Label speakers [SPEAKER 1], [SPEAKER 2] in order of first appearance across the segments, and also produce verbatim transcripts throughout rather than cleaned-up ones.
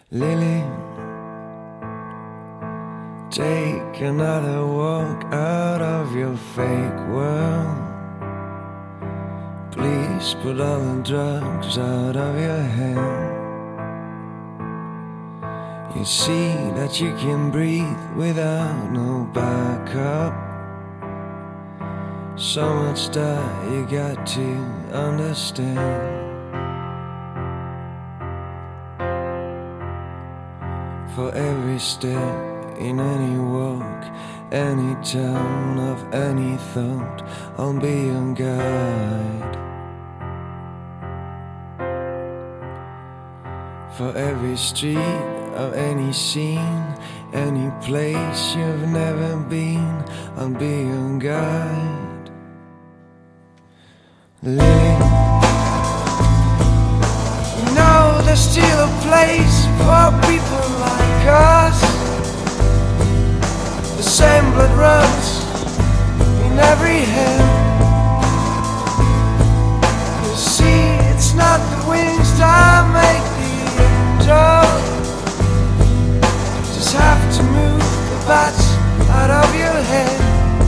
[SPEAKER 1] Lily, take another walk out of your fake world. Please put all the drugs out of your head. You see that you can breathe without no backup. So much that you got to understand. For every step in any walk, any turn of any thought, I'll be your guide. For every street of any scene, any place you've never been, I'll be your guide. Lily, you know there's still a place for people like us. The same blood runs in every hand. You see, it's not the wings that make the angel. You just have to move the bats out of your head.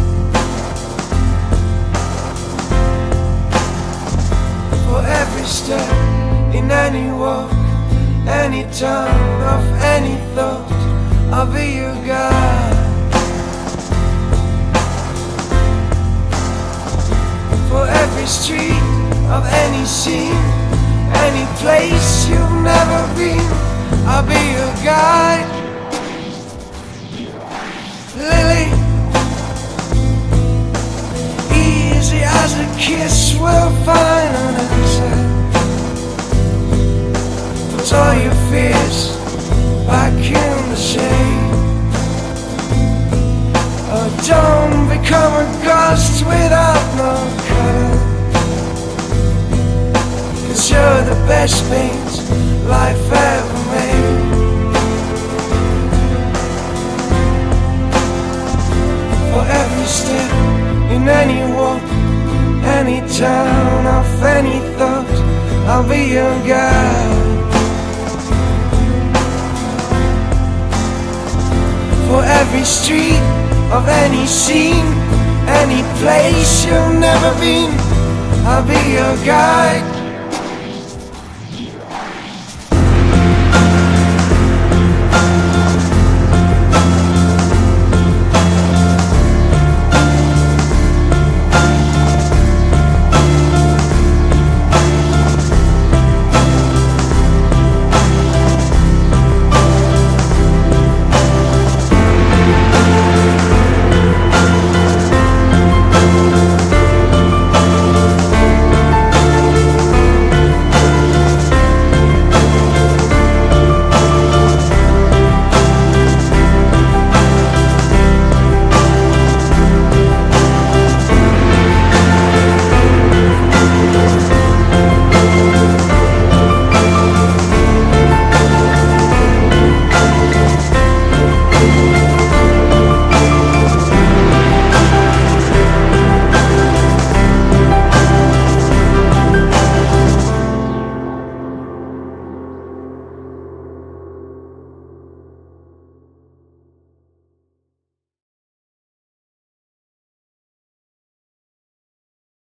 [SPEAKER 1] For every step in any walk, any turn of any thought, I'll be your guide. For every street of any scene, any place you've never been, I'll be your guide. Lily, easy as a kiss will find an answer. Put all your fears back in the shade. Oh, don't become a ghost without no color, 'cause you're the best paint life ever made. For every step in any walk, any turn of any thought, I'll be your guide. For every street of any scene, any place you've never been, I'll be your guide.